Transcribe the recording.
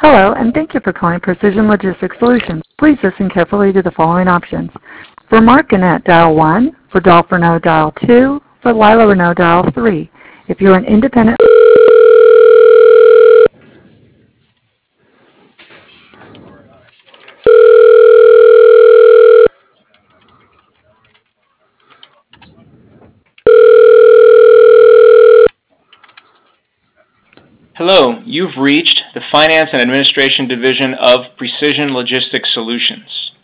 Hello, and thank you for calling Precision Logistics Solutions. Please listen carefully to the following options. For Mark Gannett, dial 1. For Dolph Renault, dial 2. For Lila Renault, dial 3. If you're an independent... Hello, you've reached the Finance and Administration Division of Precision Logistics Solutions.